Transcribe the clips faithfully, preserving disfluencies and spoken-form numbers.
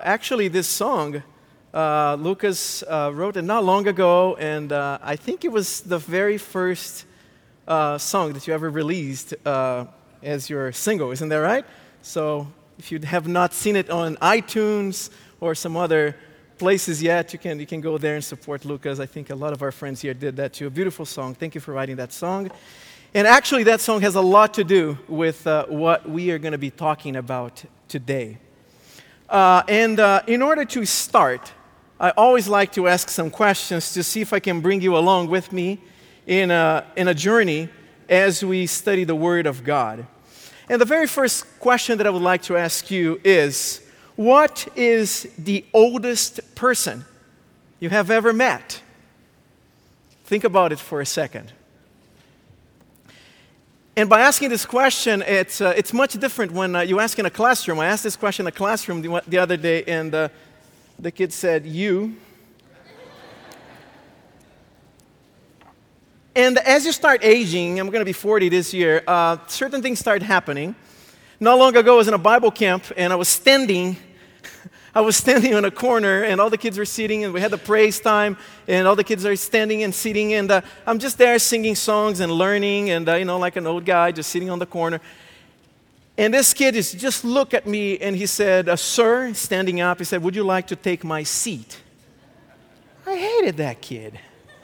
actually, this song, uh, Lucas uh, wrote it not long ago, and uh, I think it was the very first uh, song that you ever released uh, as your single, isn't that right? So if you have not seen it on iTunes or some other places yet, you can you can go there and support Lucas. I think a lot of our friends here did that too. A beautiful song. Thank you for writing that song. And actually, that song has a lot to do with uh, what we are going to be talking about today. Uh, and uh, in order to start, I always like to ask some questions to see if I can bring you along with me in a, in a journey as we study the Word of God. And the very first question that I would like to ask you is, what is the oldest person you have ever met? Think about it for a second. And by asking this question, it's, uh, it's much different when uh, you ask in a classroom. I asked this question in a classroom the, the other day, and uh, the kid said, you. And as you start aging, I'm going to be forty this year, uh, certain things start happening. Not long ago, I was in a Bible camp, and I was standing I was standing on a corner, and all the kids were sitting, and we had the praise time, and all the kids are standing and sitting, and uh, I'm just there singing songs and learning, and, uh, you know, like an old guy just sitting on the corner. And this kid is just looked at me, and he said, uh, sir, standing up, he said, would you like to take my seat? I hated that kid.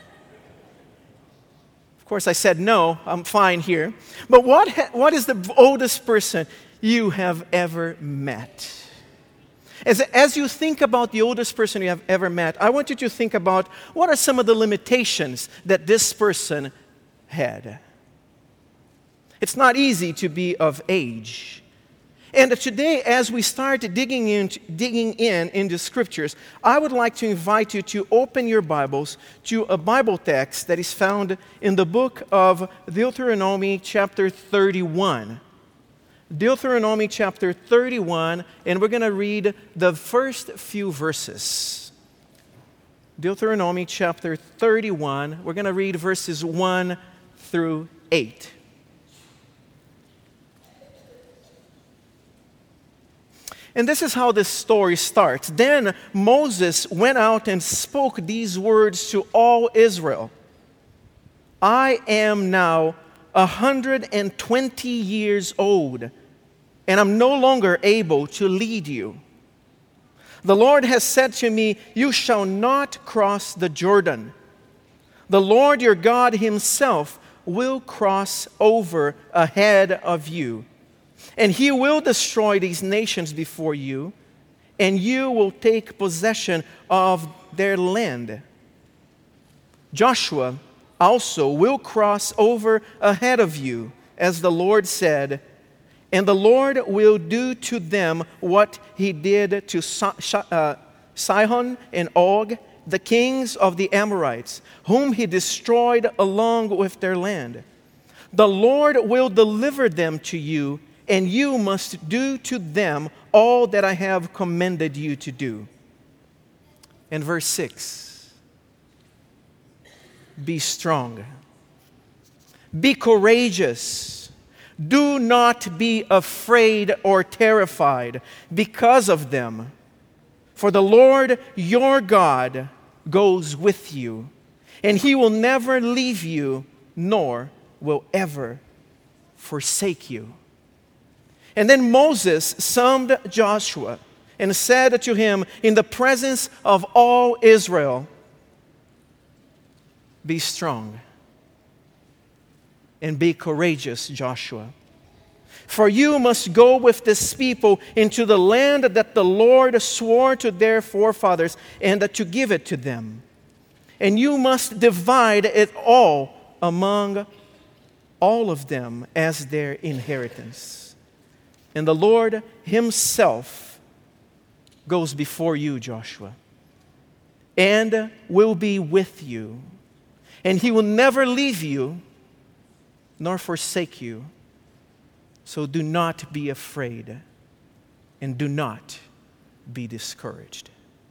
Of course, I said, no, I'm fine here. But what ha- what is the oldest person you have ever met? As, as you think about the oldest person you have ever met, I want you to think about what are some of the limitations that this person had. It's not easy to be of age. And today, as we start digging in, digging in into Scriptures, I would like to invite you to open your Bibles to a Bible text that is found in the book of Deuteronomy chapter thirty-one. Deuteronomy chapter thirty-one, and we're going to read the first few verses. Deuteronomy chapter thirty-one, we're going to read verses one through eight. And this is how this story starts. Then Moses went out and spoke these words to all Israel. I am now a hundred and twenty years old, and I'm no longer able to lead you. The Lord has said to me, you shall not cross the Jordan. The Lord your God himself will cross over ahead of you, and he will destroy these nations before you, and you will take possession of their land. Joshua also will cross over ahead of you, as the Lord said, and the Lord will do to them what he did to Sihon and Og, the kings of the Amorites, whom he destroyed along with their land. The Lord will deliver them to you, and you must do to them all that I have commanded you to do. And verse six, be strong, be courageous. Do not be afraid or terrified because of them. For the Lord your God goes with you, and he will never leave you, nor will ever forsake you. And then Moses summoned Joshua and said to him in the presence of all Israel, be strong and be courageous, Joshua. For you must go with this people into the land that the Lord swore to their forefathers, and to give it to them. And you must divide it all among all of them as their inheritance. And the Lord himself goes before you, Joshua, and will be with you. And he will never leave you nor forsake you. So do not be afraid, and do not be discouraged.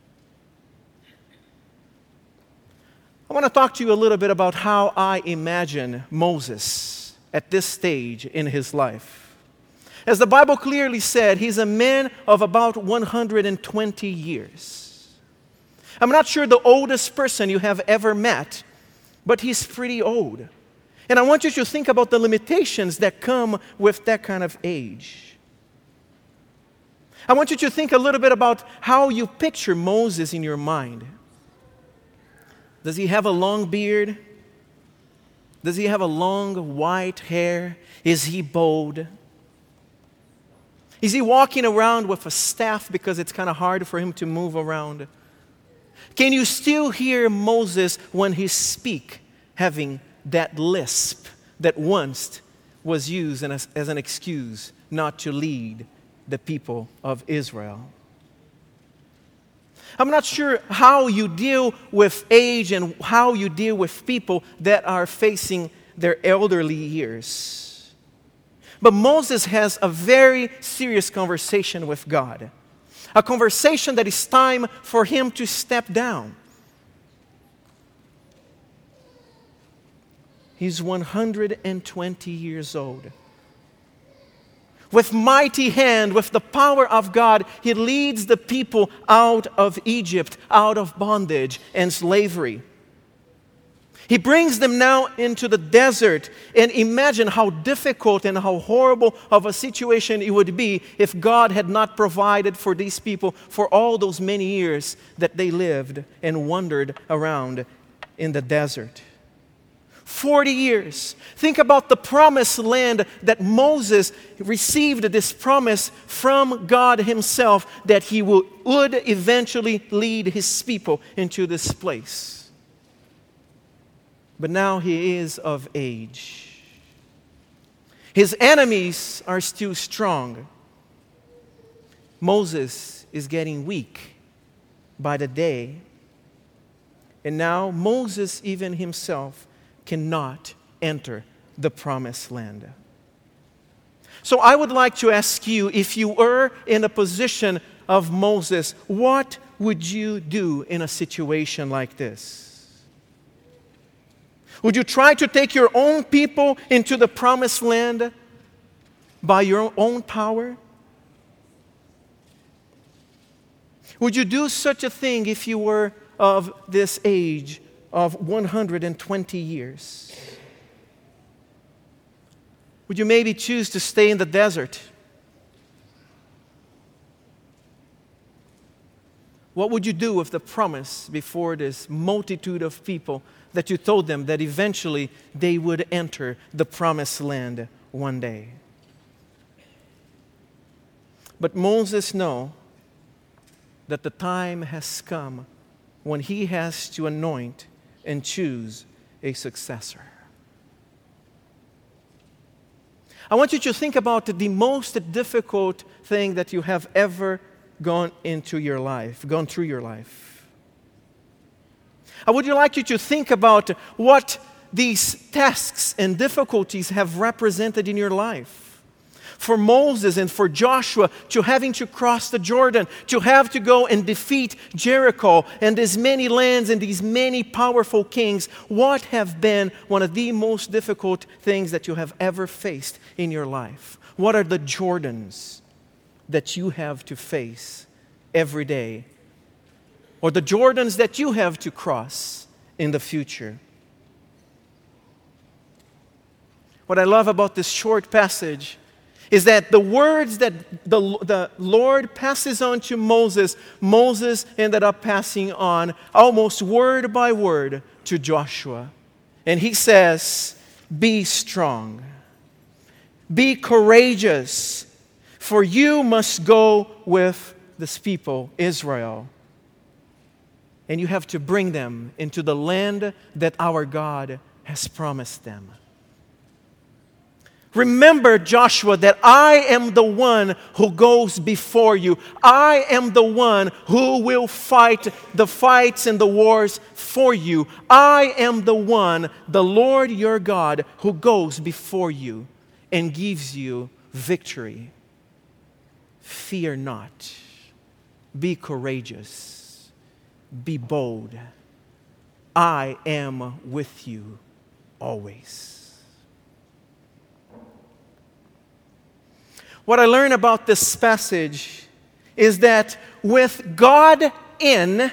I want to talk to you a little bit about how I imagine Moses at this stage in his life. As the Bible clearly said, he's a man of about one hundred twenty years. I'm not sure the oldest person you have ever met, but he's pretty old. And I want you to think about the limitations that come with that kind of age. I want you to think a little bit about how you picture Moses in your mind. Does he have a long beard? Does he have a long white hair? Is he bald? Is he walking around with a staff because it's kind of hard for him to move around? Can you still hear Moses when he speaks, having that lisp that once was used as, as an excuse not to lead the people of Israel? I'm not sure how you deal with age and how you deal with people that are facing their elderly years. But Moses has a very serious conversation with God. A conversation that is time for him to step down. He's one hundred twenty years old. With mighty hand, with the power of God, he leads the people out of Egypt, out of bondage and slavery. He brings them now into the desert, and imagine how difficult and how horrible of a situation it would be if God had not provided for these people for all those many years that they lived and wandered around in the desert. Forty years. Think about the promised land that Moses received, this promise from God himself that he would, would eventually lead his people into this place. But now he is of age. His enemies are still strong. Moses is getting weak by the day. And now Moses even himself cannot enter the promised land. So I would like to ask you, if you were in a position of Moses, what would you do in a situation like this? Would you try to take your own people into the promised land by your own power? Would you do such a thing if you were of this age of one hundred twenty years? Would you maybe choose to stay in the desert? What would you do with the promise before this multitude of people that you told them that eventually they would enter the promised land one day? But Moses knows that the time has come when he has to anoint and choose a successor. I want you to think about the most difficult thing that you have ever gone into your life, gone through your life. I would like you to think about what these tasks and difficulties have represented in your life. For Moses and for Joshua, to having to cross the Jordan, to have to go and defeat Jericho and these many lands and these many powerful kings, what have been one of the most difficult things that you have ever faced in your life? What are the Jordans that you have to face every day? Or the Jordans that you have to cross in the future? What I love about this short passage is that the words that the, the Lord passes on to Moses, Moses ended up passing on almost word by word to Joshua. And he says, be strong, be courageous, for you must go with this people, Israel. And you have to bring them into the land that our God has promised them. Remember, Joshua, that I am the one who goes before you. I am the one who will fight the fights and the wars for you. I am the one, the Lord your God, who goes before you and gives you victory. Fear not. Be courageous. Be bold. I am with you always. What I learn about this passage is that with God in,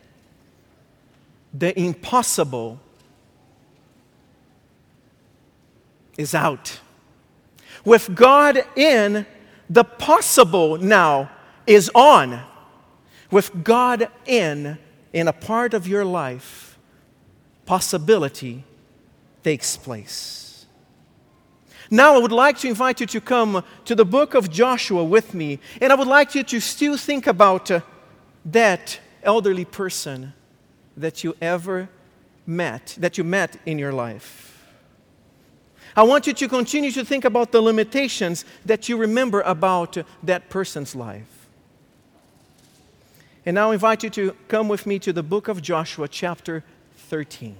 the impossible is out. With God in, the possible now is on. With God in, in a part of your life, possibility takes place. Now I would like to invite you to come to the book of Joshua with me, and I would like you to still think about uh, that elderly person that you ever met, that you met in your life. I want you to continue to think about the limitations that you remember about uh, that person's life. And now I invite you to come with me to the book of Joshua, chapter thirteen.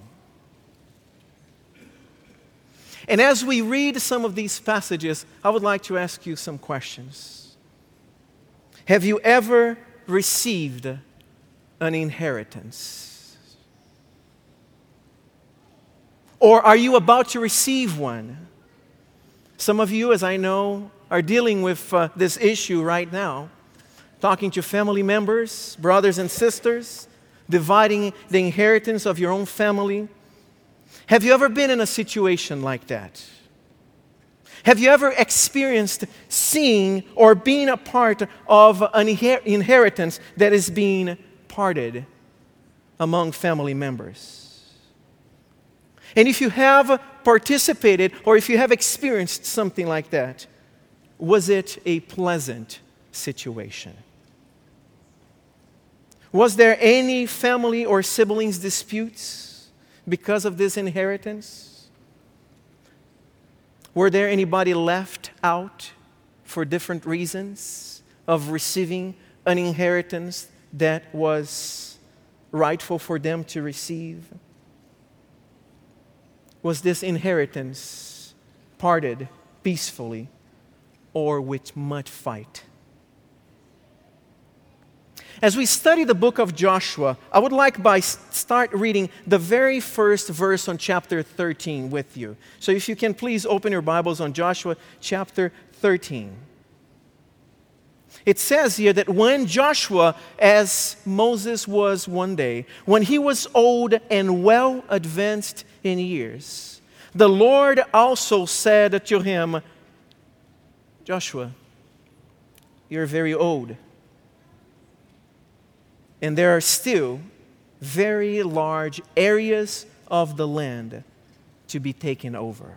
And as we read some of these passages, I would like to ask you some questions. Have you ever received an inheritance? Or are you about to receive one? Some of you, as I know, are dealing with uh, this issue right now, talking to family members, brothers and sisters, dividing the inheritance of your own family. Have you ever been in a situation like that? Have you ever experienced seeing or being a part of an inher- inheritance that is being parted among family members? And if you have participated or if you have experienced something like that, was it a pleasant situation? Was there any family or siblings disputes because of this inheritance? Were there anybody left out for different reasons of receiving an inheritance that was rightful for them to receive? Was this inheritance parted peacefully or with much fight? As we study the book of Joshua, I would like by start reading the very first verse on chapter thirteen with you. So if you can please open your Bibles on Joshua chapter thirteen. It says here that when Joshua, as Moses was one day, when he was old and well advanced in years, the Lord also said to him, Joshua, you're very old, and there are still very large areas of the land to be taken over.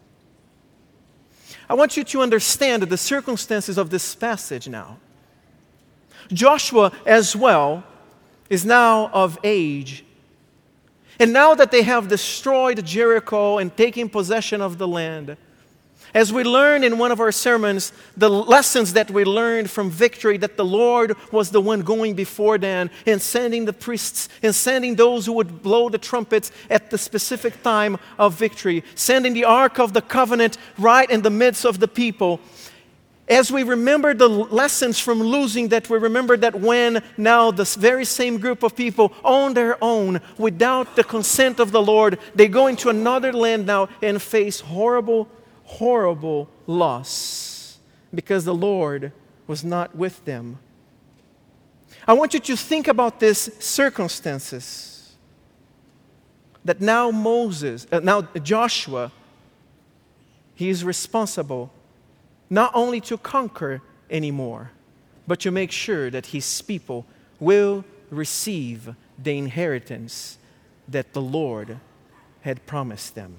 I want you to understand the circumstances of this passage now. Joshua as well is now of age. And now that they have destroyed Jericho and taken possession of the land, as we learned in one of our sermons, the lessons that we learned from victory, that the Lord was the one going before them and sending the priests and sending those who would blow the trumpets at the specific time of victory, sending the Ark of the Covenant right in the midst of the people. As we remember the lessons from losing, that we remember that when now this very same group of people on their own, without the consent of the Lord, they go into another land now and face horrible horrible loss because the Lord was not with them. I want you to think about these circumstances. That now Moses, uh, now Joshua, he is responsible not only to conquer anymore, but to make sure that his people will receive the inheritance that the Lord had promised them.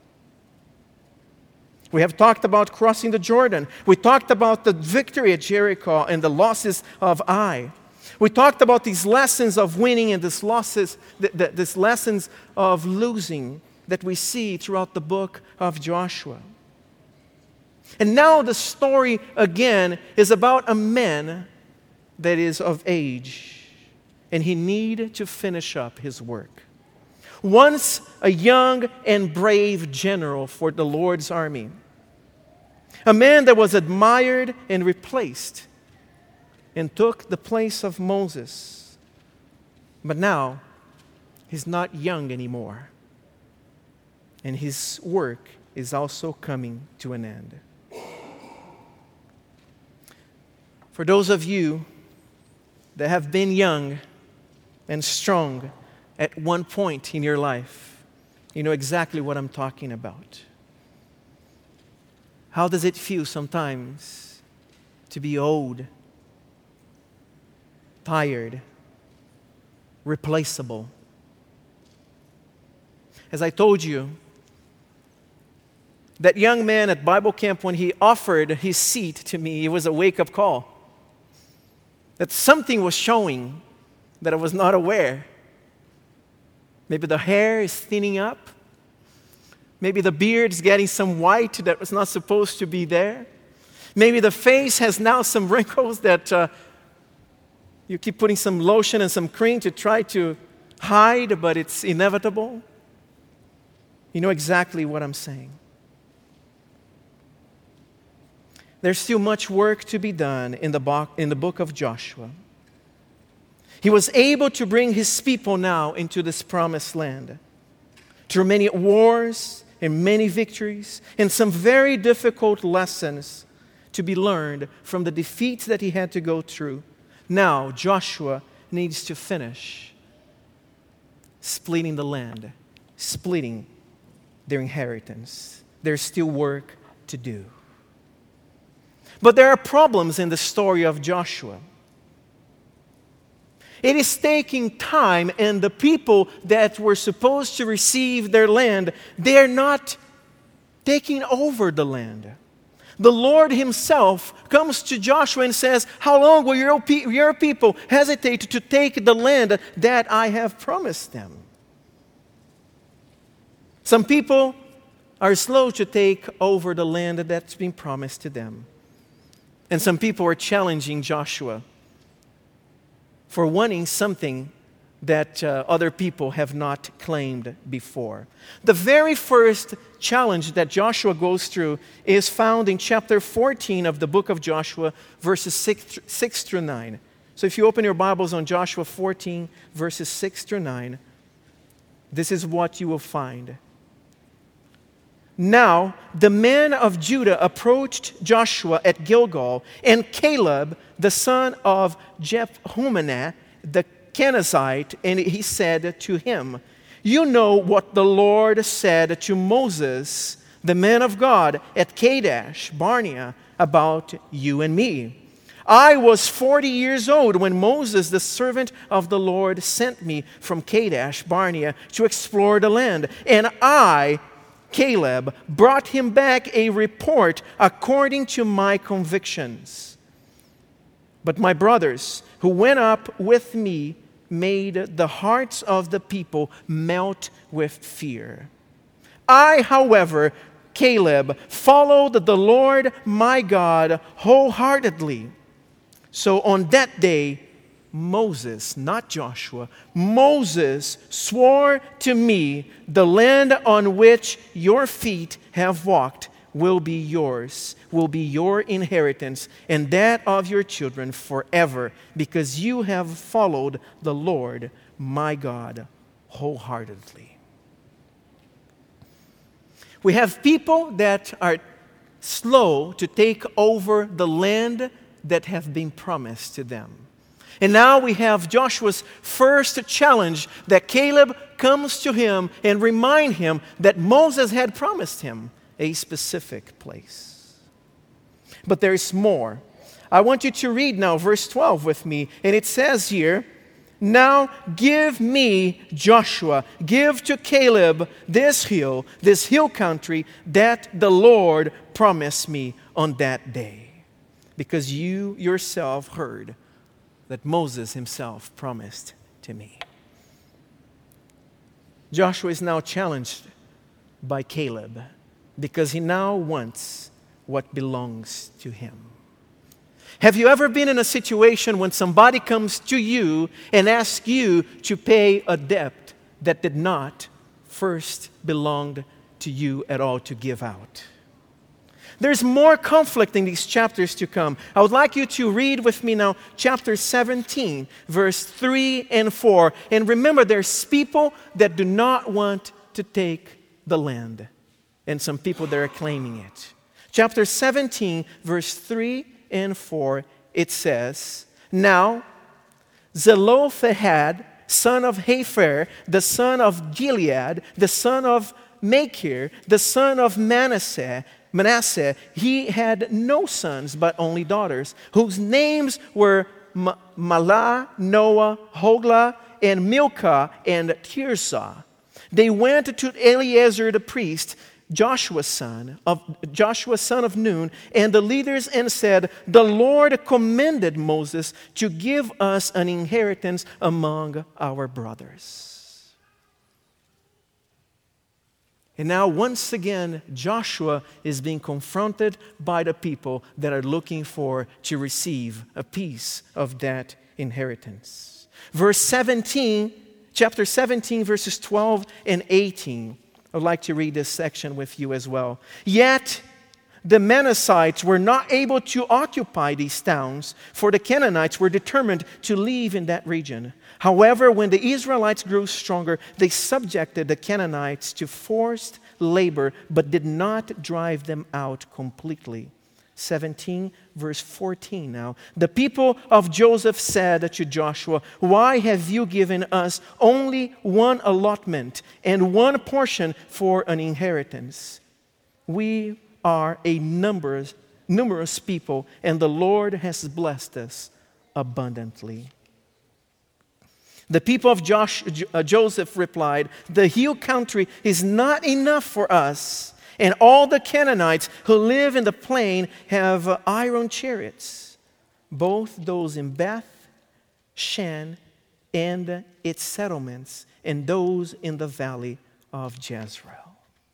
We have talked about crossing the Jordan. We talked about the victory at Jericho and the losses of Ai. We talked about these lessons of winning and these losses, th- th- these lessons of losing that we see throughout the book of Joshua. And now the story again is about a man that is of age, and he needed to finish up his work. Once a young and brave general for the Lord's army. A man that was admired and replaced and took the place of Moses. But now, he's not young anymore. And his work is also coming to an end. For those of you that have been young and strong at one point in your life, you know exactly what I'm talking about. How does it feel sometimes to be old, tired, replaceable? As I told you, that young man at Bible camp, when he offered his seat to me, it was a wake-up call. That something was showing that I was not aware. Maybe the hair is thinning up. Maybe the beard is getting some white that was not supposed to be there. Maybe the face has now some wrinkles that uh, you keep putting some lotion and some cream to try to hide, but it's inevitable. You know exactly what I'm saying. There's still much work to be done in the, bo- in the book of Joshua. He was able to bring his people now into this promised land through many wars and many victories and some very difficult lessons to be learned from the defeats that he had to go through. Now, Joshua needs to finish splitting the land, splitting their inheritance. There's still work to do. But there are problems in the story of Joshua. It is taking time, and the people that were supposed to receive their land, they're not taking over the land. The Lord himself comes to Joshua and says, how long will your, pe- your people hesitate to take the land that I have promised them? Some people are slow to take over the land that's been promised to them. And some people are challenging Joshua for wanting something that uh, other people have not claimed before. The very first challenge that Joshua goes through is found in chapter fourteen of the book of Joshua, verses six, six through nine. So if you open your Bibles on Joshua fourteen, verses six through nine, this is what you will find. Now, the men of Judah approached Joshua at Gilgal, and Caleb, the son of Jephunneh, the Kenizzite, and he said to him, you know what the Lord said to Moses, the man of God, at Kadesh Barnea, about you and me. I was forty years old when Moses, the servant of the Lord, sent me from Kadesh Barnea to explore the land, and I, Caleb, brought him back a report according to my convictions. But my brothers who went up with me made the hearts of the people melt with fear. I, however, Caleb, followed the Lord my God wholeheartedly. So on that day, Moses, not Joshua, Moses swore to me, the land on which your feet have walked will be yours, will be your inheritance, and that of your children forever, because you have followed the Lord my God wholeheartedly. We have people that are slow to take over the land that have been promised to them. And now we have Joshua's first challenge that Caleb comes to him and remind him that Moses had promised him a specific place. But there is more. I want you to read now verse twelve with me. And it says here, now give me, Joshua, give to Caleb this hill, this hill country that the Lord promised me on that day. Because you yourself heard that Moses himself promised to me. Joshua is now challenged by Caleb because he now wants what belongs to him. Have you ever been in a situation when somebody comes to you and asks you to pay a debt that did not first belong to you at all to give out? There's more conflict in these chapters to come. I would like you to read with me now chapter seventeen, verse three and four. And remember, there's people that do not want to take the land, and some people that are claiming it. Chapter seventeen, verse three and four, it says, "Now Zelophehad, son of Hepher, the son of Gilead, the son of Machir, the son of Manasseh, Manasseh, he had no sons but only daughters, whose names were M- Mahlah, Noah, Hoglah, and Milcah, and Tirzah. They went to Eleazar the priest, Joshua son of Joshua son of Nun, and the leaders, and said, 'The Lord commended Moses to give us an inheritance among our brothers.'" And now, once again, Joshua is being confronted by the people that are looking for to receive a piece of that inheritance. Verse seventeen, chapter seventeen, verses twelve and eighteen. I'd like to read this section with you as well. "Yet the Manassites were not able to occupy these towns, for the Canaanites were determined to live in that region. However, when the Israelites grew stronger, they subjected the Canaanites to forced labor, but did not drive them out completely." seventeen, verse fourteen now. "The people of Joseph said to Joshua, 'Why have you given us only one allotment and one portion for an inheritance? We are a numerous, numerous people, and the Lord has blessed us abundantly.' The people of Josh, uh, Joseph replied, 'The hill country is not enough for us, and all the Canaanites who live in the plain have uh, iron chariots, both those in Beth Shan and its settlements, and those in the valley of Jezreel.'"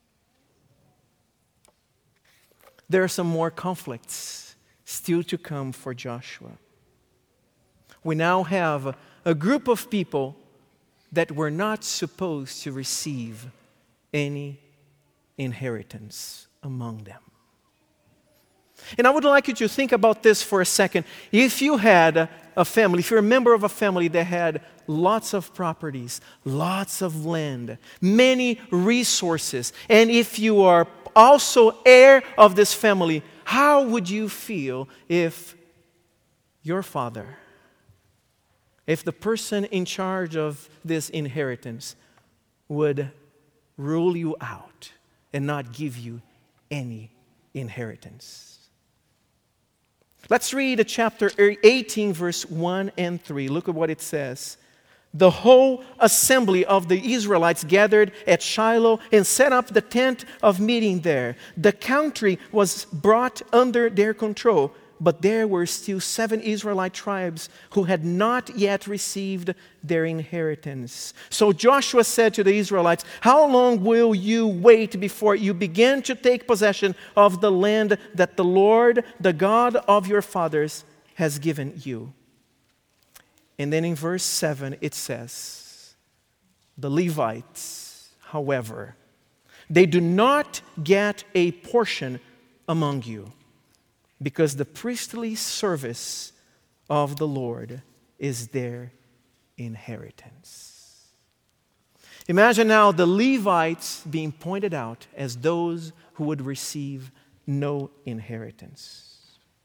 There are some more conflicts still to come for Joshua. We now have a group of people that were not supposed to receive any inheritance among them. And I would like you to think about this for a second. If you had a family, if you're a member of a family that had lots of properties, lots of land, many resources, and if you are also heir of this family, how would you feel if your father, if the person in charge of this inheritance would rule you out and not give you any inheritance? Let's read chapter eighteen, verse one and three. Look at what it says. "The whole assembly of the Israelites gathered at Shiloh and set up the tent of meeting there. The country was brought under their control, but there were still seven Israelite tribes who had not yet received their inheritance. So Joshua said to the Israelites, 'How long will you wait before you begin to take possession of the land that the Lord, the God of your fathers, has given you?'" And then in verse seven it says, "The Levites, however, they do not get a portion among you, because the priestly service of the Lord is their inheritance." Imagine now the Levites being pointed out as those who would receive no inheritance.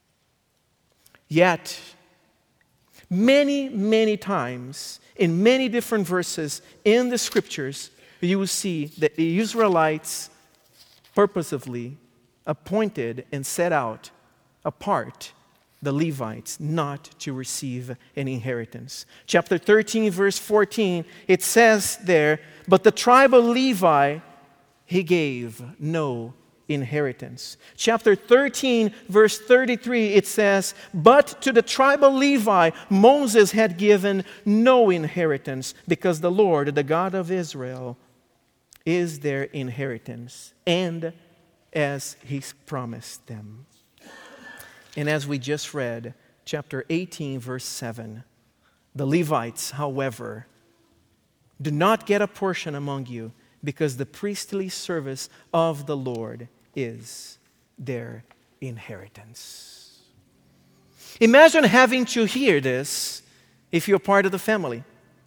Yet, many, many times, in many different verses in the Scriptures, you will see that the Israelites purposefully appointed and set out apart the Levites not to receive an inheritance. Chapter thirteen, verse fourteen, it says there, "But the tribe of Levi, he gave no inheritance." Chapter thirteen, verse thirty-three, it says, "But to the tribe of Levi, Moses had given no inheritance, because the Lord, the God of Israel, is their inheritance, and as he promised them." And as we just read, chapter eighteen, verse seven, "The Levites, however, do not get a portion among you, because the priestly service of the Lord is their inheritance." Imagine having to hear this if you're part of the family.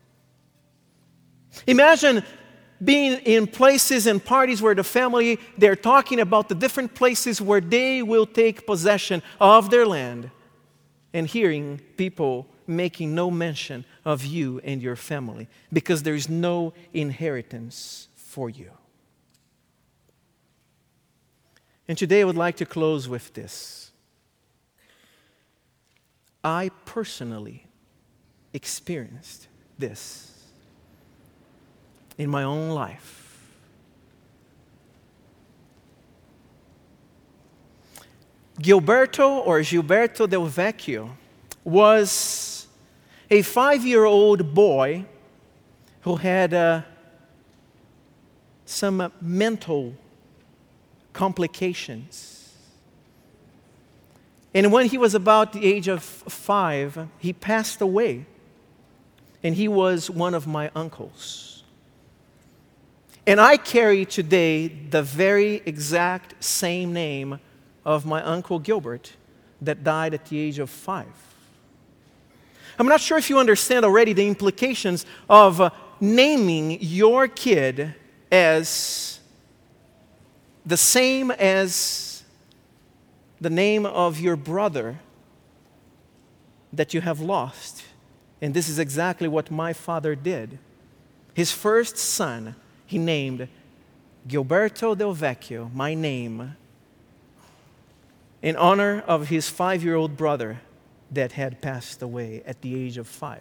Imagine being in places and parties where the family, they're talking about the different places where they will take possession of their land. and hearing people making no mention of you and your family because there is no inheritance for you. And today I would like to close with this. I personally experienced this in my own life. Gilberto or Gilberto Del Vecchio was a five-year-old boy who had uh, some uh, mental complications. And when he was about the age of five, he passed away. And he was one of my uncles. And I carry today the very exact same name of my Uncle Gilbert that died at the age of five. I'm not sure if you understand already the implications of uh, naming your kid as the same as the name of your brother that you have lost. And this is exactly what my father did. His first son, he named Gilberto Del Vecchio, my name, in honor of his five-year-old brother that had passed away at the age of five.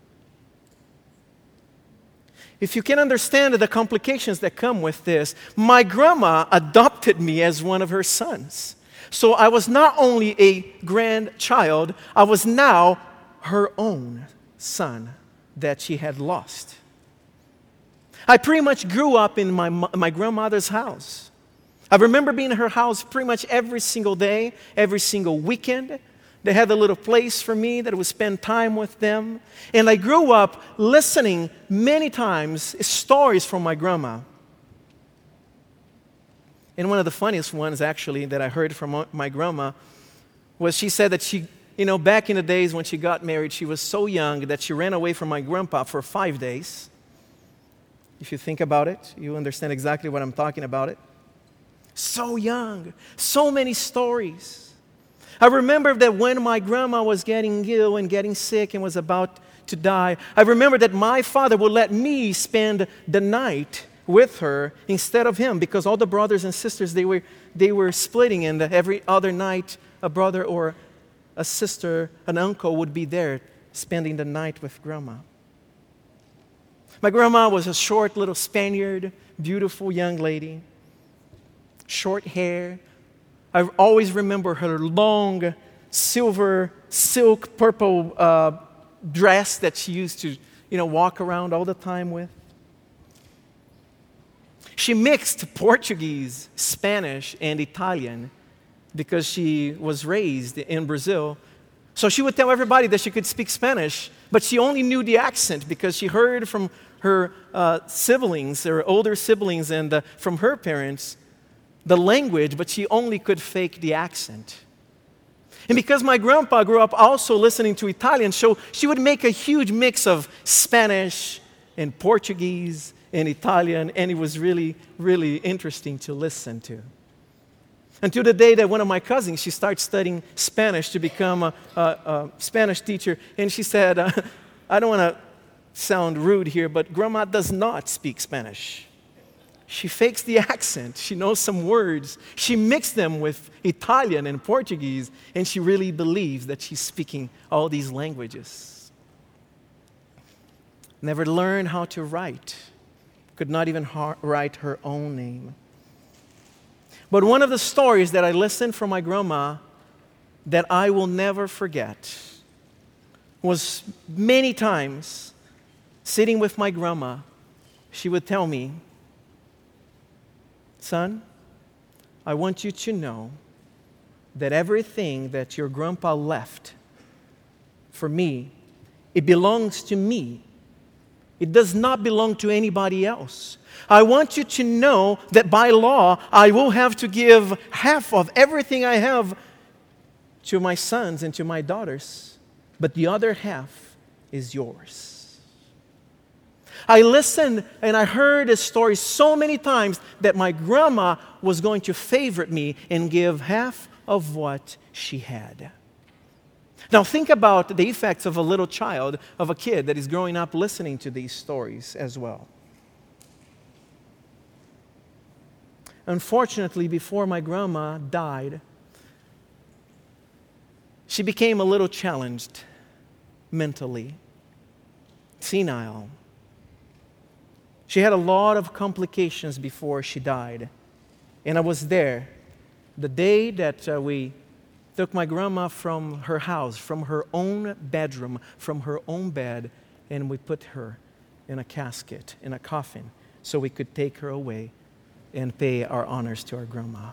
If you can understand the complications that come with this, my grandma adopted me as one of her sons. So I was not only a grandchild, I was now her own son that she had lost. I pretty much grew up in my, my grandmother's house. I remember being in her house pretty much every single day, every single weekend. They had a little place for me that I would spend time with them. And I grew up listening many times stories from my grandma. And one of the funniest ones, actually, that I heard from my grandma was she said that she, you know, back in the days when she got married, she was so young that she ran away from my grandpa for five days. If you think about it, you understand exactly what I'm talking about it. So young, so many stories. I remember that when my grandma was getting ill and getting sick and was about to die, I remember that my father would let me spend the night with her instead of him because all the brothers and sisters, they were, they were splitting, and every other night a brother or a sister, an uncle would be there spending the night with grandma. My grandma was a short little Spaniard, beautiful young lady. Short hair. I always remember her long silver silk purple uh, dress that she used to, you know, walk around all the time with. She mixed Portuguese, Spanish, and Italian because she was raised in Brazil. So she would tell everybody that she could speak Spanish, but she only knew the accent because she heard from her uh, siblings, her older siblings, and uh, from her parents, the language, but she only could fake the accent. And because my grandpa grew up also listening to Italian, so she would make a huge mix of Spanish and Portuguese and Italian, and it was really, really interesting to listen to. Until the day that one of my cousins, she started studying Spanish to become a, a, a Spanish teacher, and she said, uh, I don't want to sound rude here, but Grandma does not speak Spanish. She fakes the accent. She knows some words. She mixed them with Italian and Portuguese, and she really believes that she's speaking all these languages. Never learned how to write. Could not even ha- write her own name. But one of the stories that I listened from my grandma that I will never forget was many times sitting with my grandma, she would tell me, son, I want you to know that everything that your grandpa left for me, it belongs to me. It does not belong to anybody else. I want you to know that by law, I will have to give half of everything I have to my sons and to my daughters, but the other half is yours. I listened and I heard this story so many times that my grandma was going to favorite me and give half of what she had. Now think about the effects of a little child, of a kid that is growing up listening to these stories as well. Unfortunately, before my grandma died, she became a little challenged mentally, senile. She had a lot of complications before she died. And I was there the day that uh, we took my grandma from her house, from her own bedroom, from her own bed, and we put her in a casket, in a coffin, so we could take her away and pay our honors to our grandma.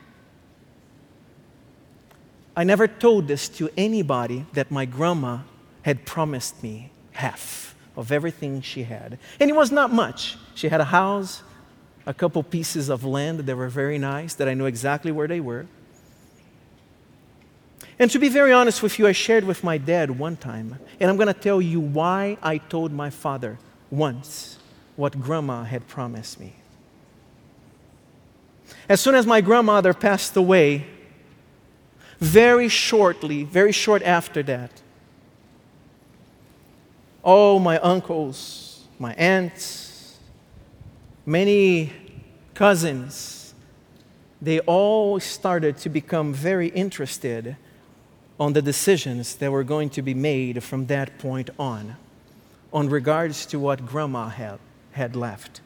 I never told this to anybody that my grandma had promised me half of everything she had. And it was not much. She had a house, a couple pieces of land that were very nice, that I knew exactly where they were. And to be very honest with you, I shared with my dad one time, and I'm going to tell you why I told my father once what grandma had promised me. As soon as my grandmother passed away, very shortly, very short after that, all my uncles, my aunts, many cousins, they all started to become very interested on the decisions that were going to be made from that point on, on regards to what grandma had, had left.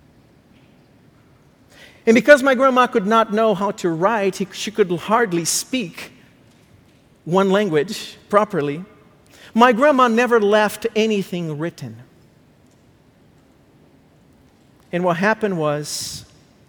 And because my grandma could not know how to write, he, she could hardly speak one language properly, my grandma never left anything written. And what happened was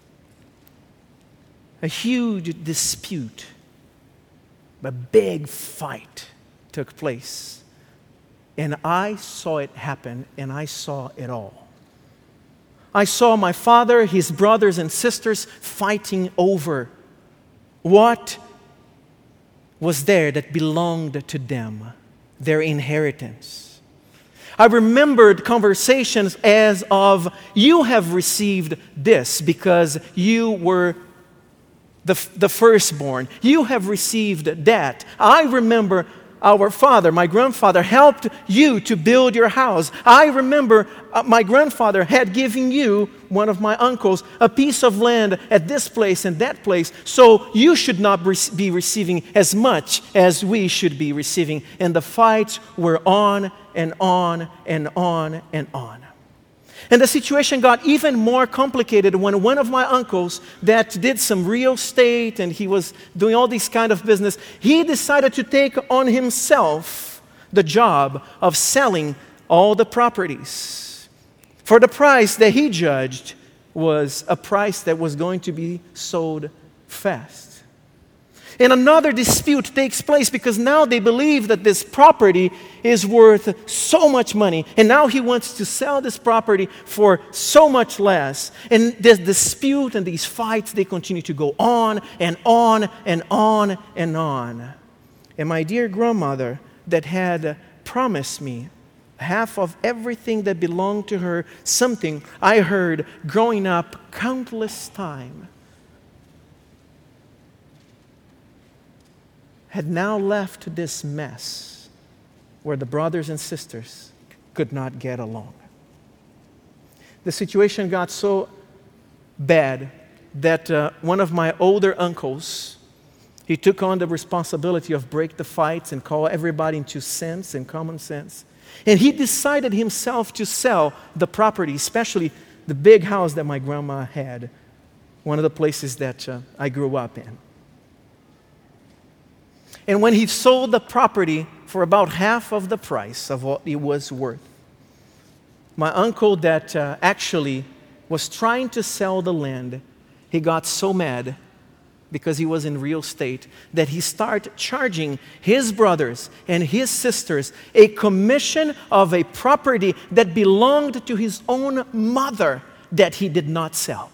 a huge dispute, a big fight took place. And I saw it happen, and I saw it all. I saw my father, his brothers and sisters fighting over what was there that belonged to them, their inheritance. I remembered conversations as of, you have received this because you were the, the firstborn. You have received that. I remember our father, my grandfather, helped you to build your house. I remember uh, my grandfather had given you, one of my uncles, a piece of land at this place and that place, so you should not re- be receiving as much as we should be receiving. And the fights were on and on and on and on. And the situation got even more complicated when one of my uncles that did some real estate and he was doing all this kind of business, he decided to take on himself the job of selling all the properties for the price that he judged was a price that was going to be sold fast. And another dispute takes place because now they believe that this property is worth so much money. And now he wants to sell this property for so much less. And this dispute and these fights, they continue to go on and on and on and on. And my dear grandmother that had promised me half of everything that belonged to her, something I heard growing up countless times, had now left this mess where the brothers and sisters could not get along. The situation got so bad that uh, one of my older uncles, he took on the responsibility of break the fights and call everybody into sense and common sense. And he decided himself to sell the property, especially the big house that my grandma had, one of the places that uh, I grew up in. And when he sold the property for about half of the price of what it was worth, my uncle that uh, actually was trying to sell the land, he got so mad because he was in real estate that he started charging his brothers and his sisters a commission of a property that belonged to his own mother that he did not sell.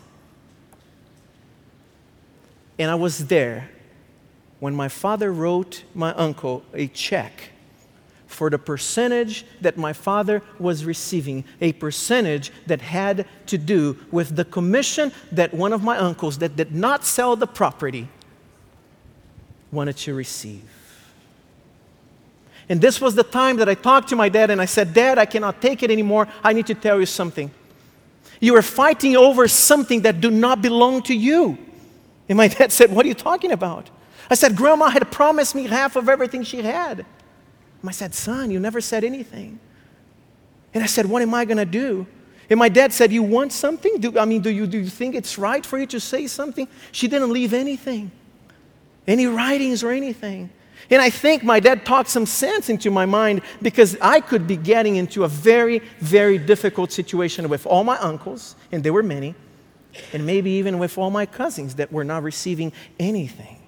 And I was there when my father wrote my uncle a check for the percentage that my father was receiving, a percentage that had to do with the commission that one of my uncles that did not sell the property wanted to receive. And this was the time that I talked to my dad and I said, Dad, I cannot take it anymore. I need to tell you something. You are fighting over something that do not belong to you. And my dad said, what are you talking about? I said, Grandma had promised me half of everything she had. And I said, son, you never said anything. And I said, what am I going to do? And my dad said, you want something? Do, I mean, do you, do you think it's right for you to say something? She didn't leave anything, any writings or anything. And I think my dad talked some sense into my mind because I could be getting into a very, very difficult situation with all my uncles, and there were many, and maybe even with all my cousins that were not receiving anything.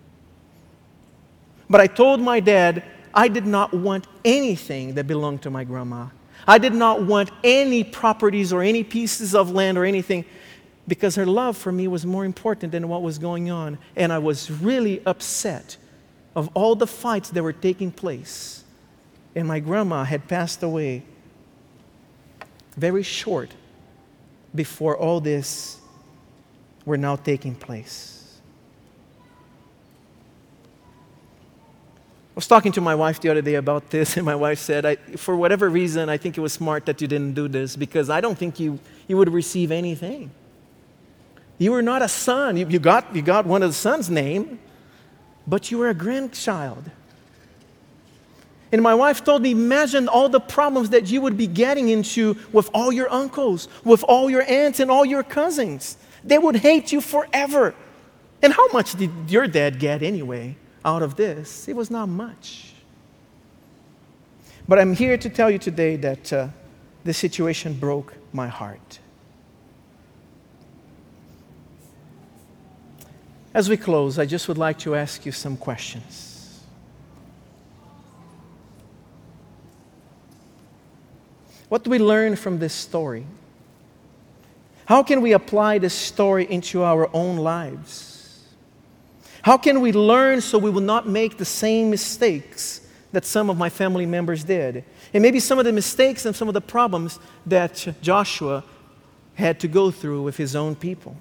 But I told my dad I did not want anything that belonged to my grandma. I did not want any properties or any pieces of land or anything because her love for me was more important than what was going on. And I was really upset of all the fights that were taking place. And my grandma had passed away very short before all this were now taking place. I was talking to my wife the other day about this, and my wife said, I, for whatever reason, I think it was smart that you didn't do this because I don't think you, you would receive anything. You were not a son. You, you, got, you got one of the sons' name, but you were a grandchild. And my wife told me, imagine all the problems that you would be getting into with all your uncles, with all your aunts and all your cousins. They would hate you forever. And how much did your dad get anyway out of this? It was not much. But I'm here to tell you today that uh, this situation broke my heart. As we close, I just would like to ask you some questions. What do we learn from this story? How can we apply this story into our own lives? How can we learn so we will not make the same mistakes that some of my family members did? And maybe some of the mistakes and some of the problems that Joshua had to go through with his own people.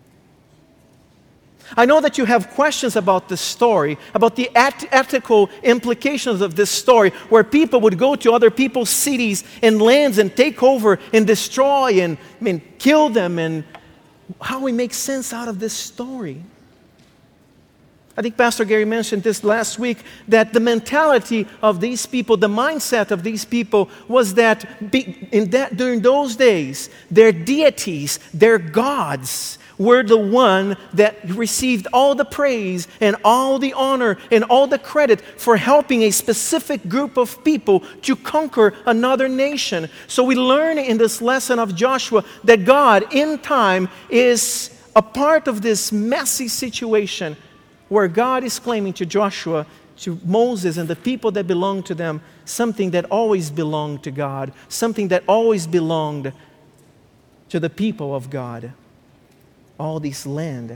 I know that you have questions about this story, about the et- ethical implications of this story, where people would go to other people's cities and lands and take over and destroy and I mean, kill them, and how we make sense out of this story. I think Pastor Gary mentioned this last week, that the mentality of these people, the mindset of these people was that, be, in that during those days, their deities, their gods, were the one that received all the praise and all the honor and all the credit for helping a specific group of people to conquer another nation. So we learn in this lesson of Joshua that God in time is a part of this messy situation where God is claiming to Joshua, to Moses and the people that belong to them, something that always belonged to God, something that always belonged to the people of God. All this land.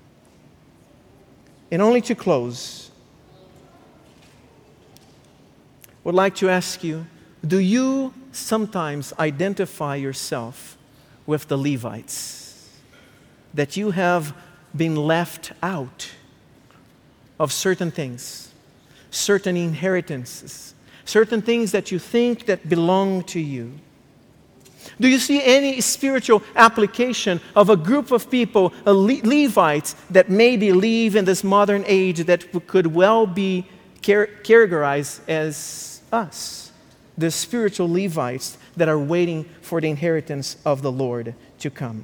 And only to close, would like to ask you, do you sometimes identify yourself with the Levites? That you have been left out of certain things, certain inheritances, certain things that you think that belong to you? Do you see any spiritual application of a group of people, a Le- Levites, that maybe live in this modern age that could well be char- categorized as us, the spiritual Levites that are waiting for the inheritance of the Lord to come?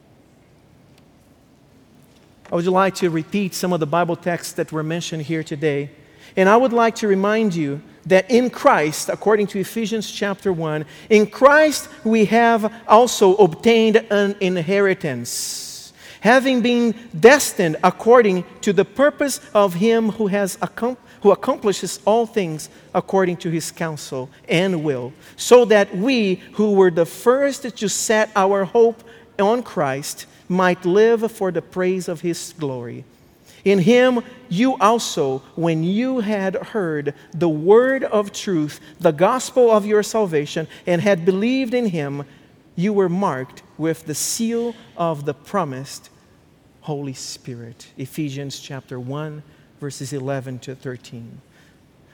I would like to repeat some of the Bible texts that were mentioned here today. And I would like to remind you that in Christ, according to Ephesians chapter one, in Christ we have also obtained an inheritance, having been destined according to the purpose of Him who has accom- who accomplishes all things according to His counsel and will, so that we who were the first to set our hope on Christ might live for the praise of His glory. In Him you also, when you had heard the word of truth, the gospel of your salvation, and had believed in Him, you were marked with the seal of the promised Holy Spirit. Ephesians chapter one, verses eleven to thirteen.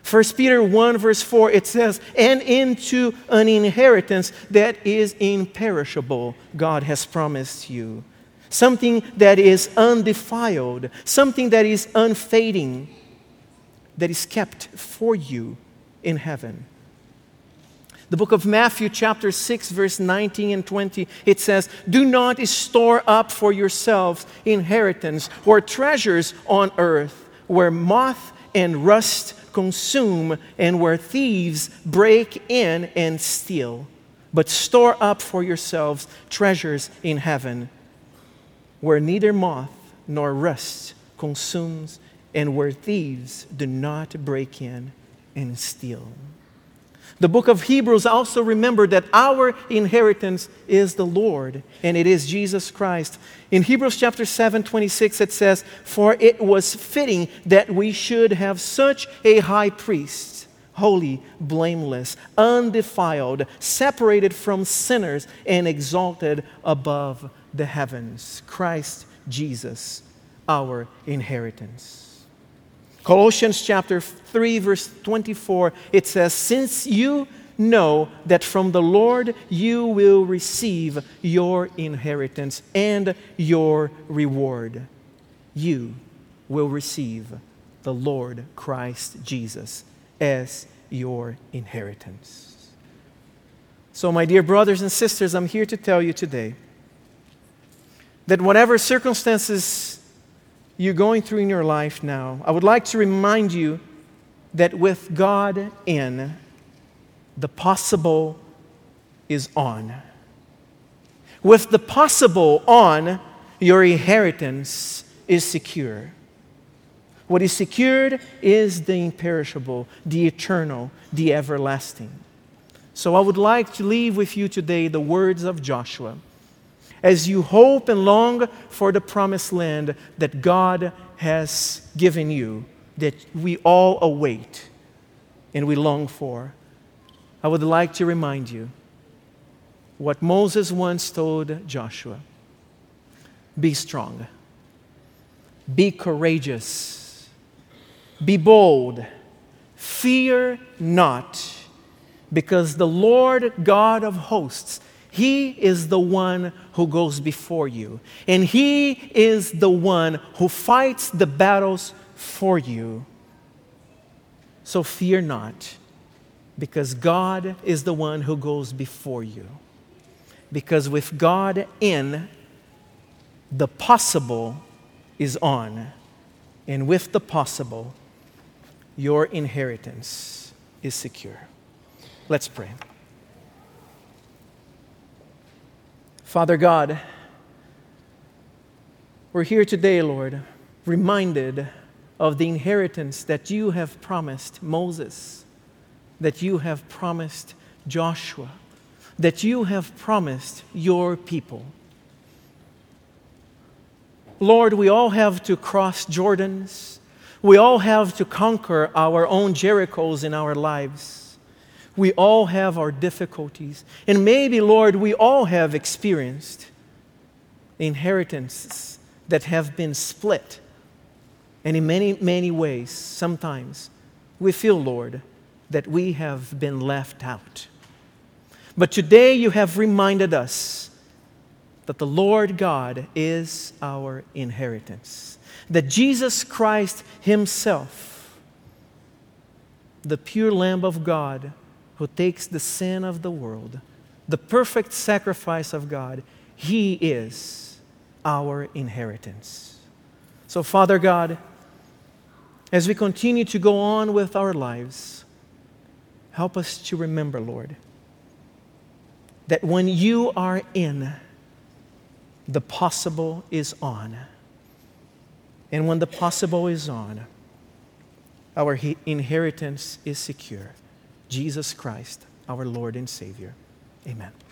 First Peter one verse four, it says, and into an inheritance that is imperishable, God has promised you. Something that is undefiled, something that is unfading, that is kept for you in heaven. The book of Matthew chapter six verse nineteen and twenty, it says, do not store up for yourselves inheritance or treasures on earth, where moth and rust consume and where thieves break in and steal. But store up for yourselves treasures in heaven, where neither moth nor rust consumes and where thieves do not break in and steal. The book of Hebrews also remembered that our inheritance is the Lord, and it is Jesus Christ. In Hebrews chapter seven, twenty-six, it says, for it was fitting that we should have such a high priest, holy, blameless, undefiled, separated from sinners, and exalted above the heavens. Christ Jesus, our inheritance. Colossians chapter three, verse twenty-four, it says, since you know that from the Lord you will receive your inheritance and your reward. You will receive the Lord Christ Jesus as your inheritance. So, my dear brothers and sisters, I'm here to tell you today that whatever circumstances you're going through in your life now, I would like to remind you that with God in, the possible is on. With the possible on, your inheritance is secure. What is secured is the imperishable, the eternal, the everlasting. So I would like to leave with you today the words of Joshua. As you hope and long for the promised land that God has given you, that we all await and we long for, I would like to remind you what Moses once told Joshua. Be strong. Be courageous. Be bold. Fear not, because the Lord God of hosts, He is the one who goes before you, and He is the one who fights the battles for you. So fear not, because God is the one who goes before you. Because with God in, the possible is on, and with the possible, your inheritance is secure. Let's pray. Father God, we're here today, Lord, reminded of the inheritance that you have promised Moses, that you have promised Joshua, that you have promised your people. Lord, we all have to cross Jordans. We all have to conquer our own Jerichos in our lives. We all have our difficulties. And maybe, Lord, we all have experienced inheritances that have been split. And in many, many ways, sometimes, we feel, Lord, that we have been left out. But today you have reminded us that the Lord God is our inheritance. That Jesus Christ Himself, the pure Lamb of God, who takes the sin of the world, the perfect sacrifice of God, He is our inheritance. So, Father God, as we continue to go on with our lives, help us to remember, Lord, that when you are in, the possible is on. And when the possible is on, our inheritance is secure. Jesus Christ, our Lord and Savior. Amen.